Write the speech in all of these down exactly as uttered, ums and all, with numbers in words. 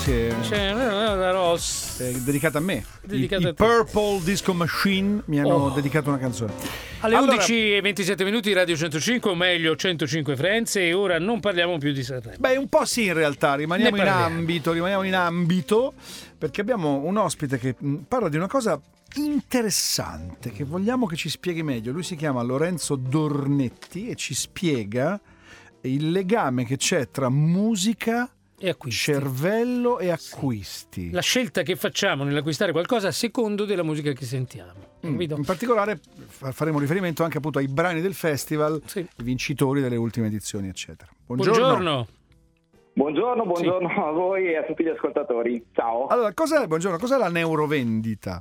Grazie. C'è una rossa. È dedicata a me. Dedicata I, a i te. Purple Disco Machine mi hanno Oh. dedicato una canzone. Alle Allora- undici e ventisette minuti Radio centocinque, o meglio centocinque Firenze, e ora non parliamo più di Sanremo. Beh, un po' sì in realtà, rimaniamo Ne in parliamo. ambito, rimaniamo in ambito perché abbiamo un ospite che mh, parla di una cosa interessante che vogliamo che ci spieghi meglio. Lui si chiama Lorenzo Dornetti e ci spiega il legame che c'è tra musica, E acquisti. cervello e acquisti. La scelta che facciamo nell'acquistare qualcosa a secondo della musica che sentiamo. Mm, Capito? In particolare fa- faremo riferimento anche appunto ai brani del festival, Sì. i vincitori delle ultime edizioni, eccetera. Buongiorno. Buongiorno. Buongiorno, buongiorno a voi e a tutti gli ascoltatori. Ciao. Allora, cos'è, buongiorno, cos'è la neurovendita?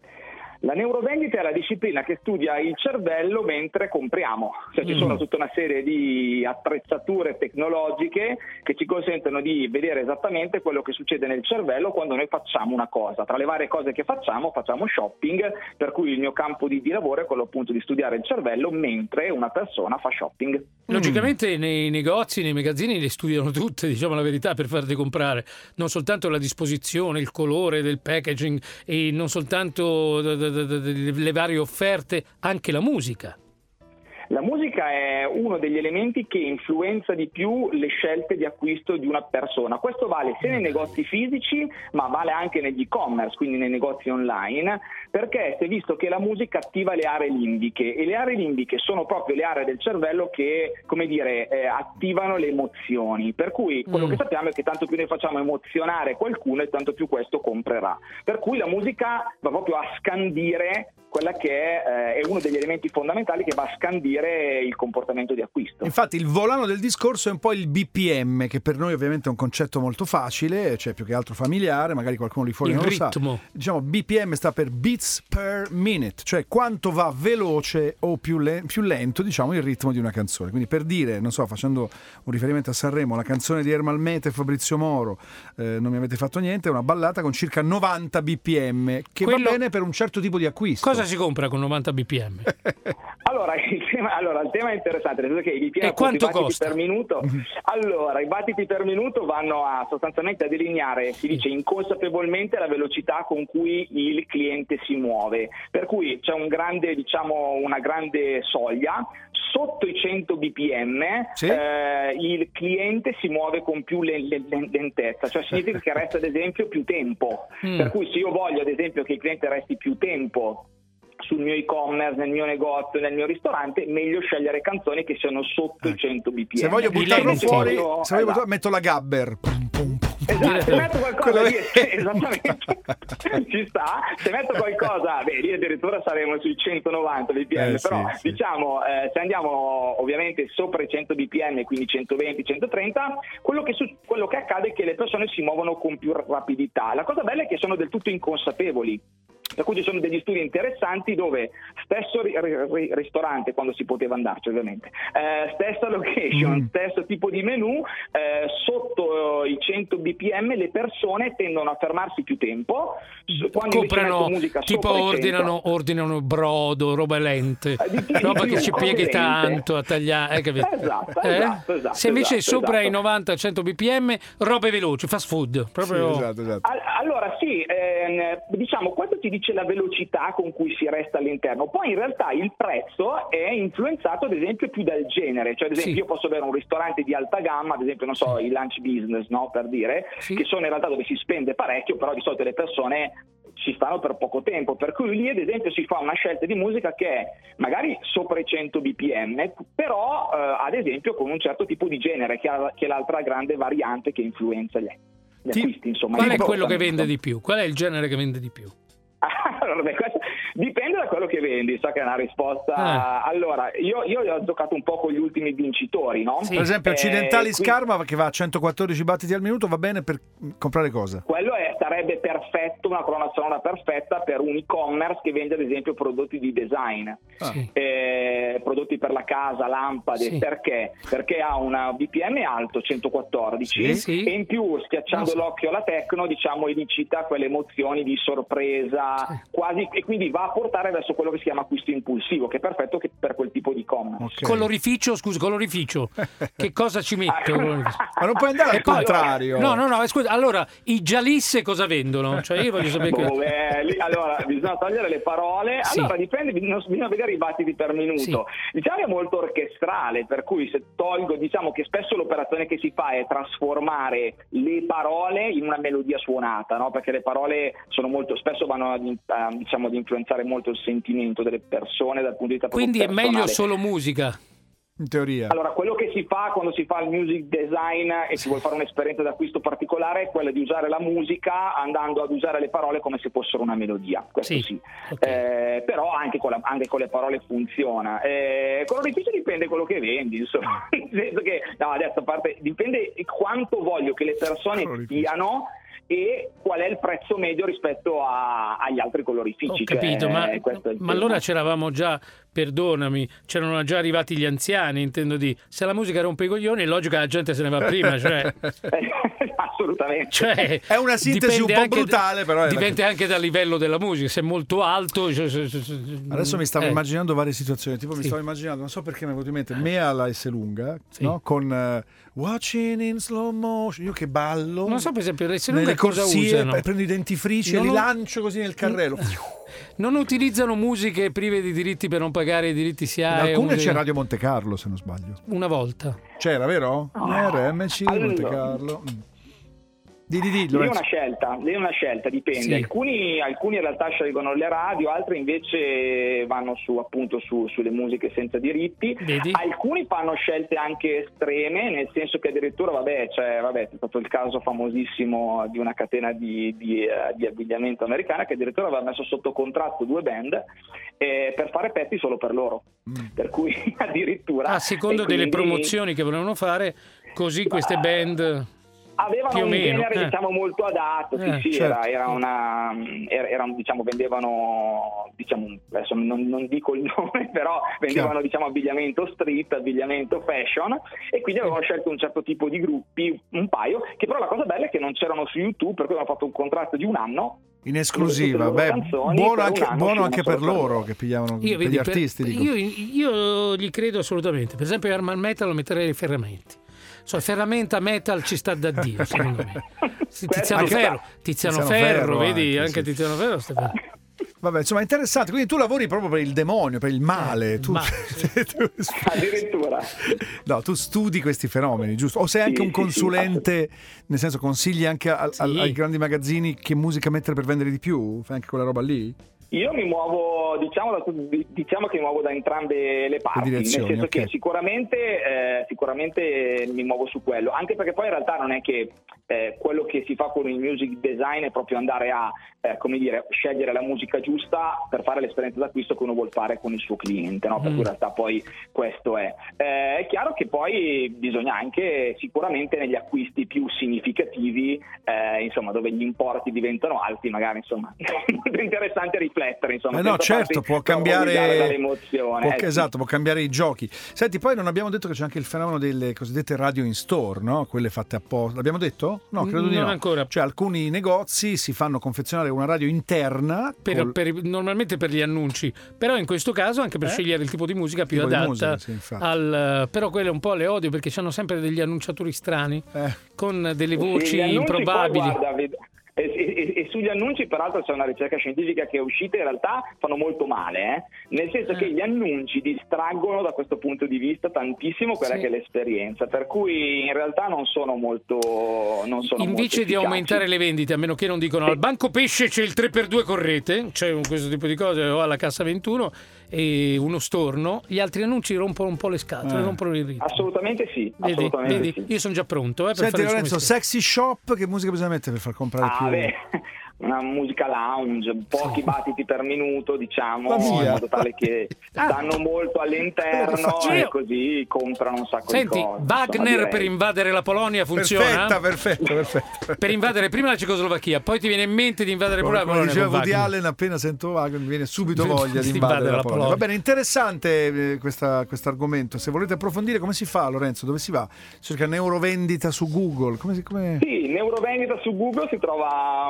La neurovendita è la disciplina che studia il cervello mentre compriamo. Cioè, ci Mm. sono tutta una serie di attrezzature tecnologiche che ci consentono di vedere esattamente quello che succede nel cervello quando noi facciamo una cosa. Tra le varie cose che facciamo, facciamo shopping, per cui il mio campo di, di lavoro è quello appunto di studiare il cervello mentre una persona fa shopping. Logicamente nei negozi, nei magazzini le studiano tutte, diciamo la verità, per farti comprare. Non soltanto la disposizione, il colore del packaging e non soltanto d- d- d- d- le varie offerte, anche la musica. La musica è uno degli elementi che influenza di più le scelte di acquisto di una persona. Questo vale sia nei negozi fisici, ma vale anche negli e-commerce, quindi nei negozi online, perché si è visto che la musica attiva le aree limbiche e le aree limbiche sono proprio le aree del cervello che, come dire, eh, attivano le emozioni. Per cui quello Mm. che sappiamo è che tanto più noi facciamo emozionare qualcuno e tanto più questo comprerà. Per cui la musica va proprio a scandire quella che è, eh, è uno degli elementi fondamentali che va a scandire il comportamento di acquisto. Infatti il volano del discorso è un po' il B P M, che per noi ovviamente è un concetto molto facile, cioè più che altro familiare, magari qualcuno di fuori Il non ritmo. lo sa. Diciamo B P M sta per beats per minute, cioè quanto va veloce o più, le- più lento, diciamo, il ritmo di una canzone. Quindi per dire, non so, facendo un riferimento a Sanremo, la canzone di Ermal Mete e Fabrizio Moro, eh, Non mi avete fatto niente, è una ballata con circa novanta B P M, che Quello- va bene per un certo tipo di acquisto. Cosa si compra con novanta B P M? Allora il, tema, allora, il tema è interessante, nel senso che i B P M, E quanto i battiti costa? per minuto. Allora, i battiti per minuto vanno a sostanzialmente a delineare, si dice inconsapevolmente, la velocità con cui il cliente si muove. Per cui c'è un grande, diciamo, una grande soglia. Sotto i cento B P M Sì. eh, il cliente si muove con più le- le- le- lentezza, cioè significa che resta ad esempio più tempo. Mm. Per cui se io voglio ad esempio che il cliente resti più tempo sul mio e-commerce, nel mio negozio, nel mio ristorante, meglio scegliere canzoni che siano sotto i cento B P M. Se voglio Di buttarlo lenti. fuori, se Esatto. voglio buttarlo, metto la Gabber. Pum, pum, pum. Esatto, se metto Quello qualcosa è- lì, esattamente, ci sta. Se metto qualcosa, beh, lì addirittura saremo sui centonovanta B P M, Eh, sì, però sì. diciamo, eh, se andiamo ovviamente sopra i cento B P M, quindi centoventi centotrenta, quello che, su- quello che accade è che le persone si muovono con più rapidità. La cosa bella è che sono del tutto inconsapevoli. Per cui ci sono degli studi interessanti dove stesso ri- ri- ristorante, quando si poteva andarci ovviamente, eh, stessa location, Mm. stesso tipo di menù, eh, sotto i cento B P M le persone tendono a fermarsi più tempo, s- quando invece Comprano, metto musica tipo sopra i cento, ordinano, ordinano brodo, roba lente, Eh, di più, di roba più, che ci cose pieghi lente. tanto a tagliare. eh, capito? Esatto, Eh? esatto, esatto, Se invece esatto, sopra esatto. i novanta cento B P M, robe veloci, fast food. Sì, Proprio... esatto, esatto. Al- Allora sì, ehm, diciamo questo ti dice la velocità con cui si resta all'interno, poi in realtà il prezzo è influenzato ad esempio più dal genere, cioè ad esempio Sì. io posso avere un ristorante di alta gamma, ad esempio non so, i lunch business, no, per dire, Sì. che sono in realtà dove si spende parecchio, però di solito le persone ci stanno per poco tempo, per cui lì ad esempio si fa una scelta di musica che è magari sopra i cento B P M, però eh, ad esempio con un certo tipo di genere, che è, che è l'altra grande variante che influenza gli, gli Ti- acquisti, insomma. Qual il è quello che comportamento. vende di più? Qual è il genere che vende di più? Allora, beh, questo dipende da quello che vendi, so che è una risposta. Eh. Allora, io, io ho giocato un po' con gli ultimi vincitori, no? Sì. Per esempio, Eh, Occidentali qui- Scarma, che va a centoquattordici battiti al minuto, va bene per comprare cosa? Quello è, sarebbe perfetto, una colonna sonora perfetta per un e-commerce che vende ad esempio prodotti di design, Sì. eh, prodotti per la casa, lampade. Sì. Perché? Perché ha una B P M alto, centoquattordici, Sì, sì. e in più, schiacciando Non so. l'occhio alla techno, diciamo, elicita quelle emozioni di sorpresa, Sì. quasi, e quindi va va a portare verso quello che si chiama acquisto impulsivo, che è perfetto che per quel tipo di commerce. Okay. Colorificio, scusa, colorificio. Che cosa ci metto? Ma non puoi andare al poi, contrario. No, no, no, scusa, allora, i Gialisse cosa vendono? Cioè io voglio sapere boh, beh, lì, allora, bisogna togliere le parole. Sì. Allora, dipende, bisogna, bisogna vedere i battiti per minuto. Sì. Diciamo è molto orchestrale, per cui se tolgo, diciamo che spesso l'operazione che si fa è trasformare le parole in una melodia suonata, no? Perché le parole sono molto, spesso vanno ad, a, diciamo, ad influenzare molto il sentimento delle persone dal punto di vista Quindi è personale. meglio solo musica. In teoria. Allora, quello che si fa quando si fa il music design e si vuole fare un'esperienza d'acquisto particolare è quella di usare la musica andando ad usare le parole come se fossero una melodia, questo sì, sì. Okay. Eh, però anche con, la, anche con le parole funziona. Eh, con l'orificio dipende quello che vendi, insomma, nel senso che, no, adesso a parte, dipende quanto voglio che le persone siano e qual è il prezzo medio rispetto a, agli altri colorifici. Ho capito, cioè, ma, ma allora c'eravamo già, perdonami, c'erano già arrivati gli anziani, intendo di, se la musica rompe i coglioni è logico che la gente se ne va prima, cioè... Assolutamente. Cioè, è una sintesi un po' brutale, però... È dipende la... anche dal livello della musica, se è molto alto... Cioè, cioè, cioè, adesso mi stavo eh. immaginando varie situazioni, tipo sì. mi stavo immaginando, non so perché mi è venuto in mente, me alla S lunga, sì. no? Con uh, Watching in Slow Motion, io che ballo... Non so per esempio, le S lunga cosa corsie, usano? Prendo i dentifrici non e li lancio così nel carrello. Non utilizzano musiche prive di diritti per non pagare i diritti S I A? In alcune musiche... c'è Radio Monte Carlo, se non sbaglio. Una volta. C'era, vero? Oh. R M C allora. Monte Carlo. Di, di, di, lì è una scelta, lì è una scelta, dipende. Sì. Alcuni, alcuni in realtà scelgono le radio, altri invece vanno su appunto su, sulle musiche senza diritti. Vedi? Alcuni fanno scelte anche estreme, nel senso che addirittura vabbè, cioè, vabbè, è stato il caso famosissimo di una catena di, di, uh, di abbigliamento americana che addirittura aveva messo sotto contratto due band eh, per fare pezzi solo per loro. Mm. Per cui addirittura a secondo delle quindi... promozioni che volevano fare, così queste band avevano più o un meno, genere eh. diciamo molto adatto, sì, eh, sì, certo. era, era una era, era diciamo vendevano diciamo adesso non, non dico il nome, però vendevano Chiaro. diciamo abbigliamento street, abbigliamento fashion, e quindi avevano scelto un certo tipo di gruppi, un paio, che però la cosa bella è che non c'erano su YouTube, per cui hanno fatto un contratto di un anno in esclusiva. Beh, buono anche, buono anche per loro che pigliavano io, per vedi, gli artisti. Per, io, io gli credo assolutamente. Per esempio Herman Metal lo metterei ai ferramenti. So, ferramenta metal ci sta da Dio, secondo me. Tiziano Ferro, Tiziano, Tiziano Ferro, Ferro vedi, anche, anche sì. Tiziano Ferro sta bene. Vabbè, insomma, è interessante. Quindi tu lavori proprio per il demonio, per il male. Tu, male. tu addirittura. No, tu studi questi fenomeni, giusto? O sei anche sì, un consulente, sì, sì. Nel senso consigli anche a, a, sì. ai grandi magazzini che musica mettere per vendere di più? Fai anche quella roba lì? Io mi muovo, diciamo, da, diciamo che mi muovo da entrambe le parti, le nel senso okay. che sicuramente, eh, sicuramente mi muovo su quello, anche perché poi in realtà non è che eh, quello che si fa con il music design è proprio andare a, eh, come dire, scegliere la musica giusta per fare l'esperienza d'acquisto che uno vuol fare con il suo cliente, no? Per mm. cui in realtà poi questo è. Eh, è chiaro che poi bisogna anche sicuramente negli acquisti più significativi, eh, insomma, dove gli importi diventano alti, magari insomma, è interessante riflettere. Insomma, eh no, certo, può cambiare può, eh, esatto, può cambiare i giochi. Senti, poi non abbiamo detto che c'è anche il fenomeno delle cosiddette radio in store, no? Quelle fatte apposta. L'abbiamo detto? No, credo di non no. ancora. Cioè, alcuni negozi si fanno confezionare una radio interna per, col... per, normalmente per gli annunci, però in questo caso anche per eh? scegliere il tipo di musica più adatta musica, sì, al, però quelle un po' le odio perché hanno sempre degli annunciatori strani eh. con delle voci sì, improbabili. E, e, e sugli annunci peraltro c'è una ricerca scientifica che è uscita, in realtà fanno molto male, eh? nel senso eh. che gli annunci distraggono da questo punto di vista tantissimo quella sì. che è l'esperienza, per cui in realtà non sono molto non sono invece molto di aumentare le vendite, a meno che non dicono sì. al Banco Pesce c'è il tre per due correte, c'è questo tipo di cose, o alla Cassa ventuno e uno storno, gli altri annunci rompono un po' le scatole, eh. rompono il ritmo. Assolutamente sì, vedi, assolutamente vedi? sì. Io sono già pronto eh, per Senti fare Lorenzo, Sexy Shop, che musica bisogna mettere per far comprare ah, più? Beh. Una musica lounge, pochi battiti per minuto, diciamo, in modo tale che ah. stanno molto all'interno e così comprano un sacco Senti, di cose. Wagner insomma, per invadere la Polonia funziona? Perfetta, perfetto, perfetto. Per invadere prima la Cecoslovacchia, poi ti viene in mente di invadere pure la Polonia. Come diceva Woody Allen, appena sento Wagner mi viene subito voglia di invadere la, la Polonia. Polonia. Va bene, interessante questo argomento. Se volete approfondire, come si fa, Lorenzo? Dove si va? Cerca neurovendita su Google. Come si, come... Sì, neurovendita su Google si trova un sacco di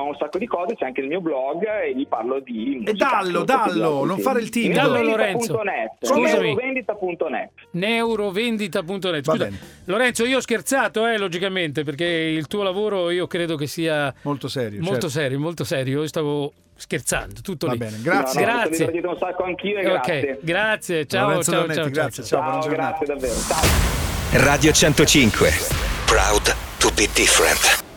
cose c'è anche il mio blog e gli parlo di musica. E dallo, dallo, non fare il timido. Dallo, Lorenzo. Scusami. neurovendita punto net neurovendita punto net Scusa, Lorenzo, io ho scherzato, eh, logicamente, perché il tuo lavoro io credo che sia molto serio. Molto certo. serio, molto serio. Io stavo scherzando, tutto Va lì. bene, grazie. No, no, grazie. Mi divertito un sacco anch'io e grazie. Okay, grazie. Ciao, Lorenzo ciao, Zanetti, ciao, grazie. ciao, Ciao, buona giornata. Grazie davvero. Ciao. Radio centocinque. Proud to be different.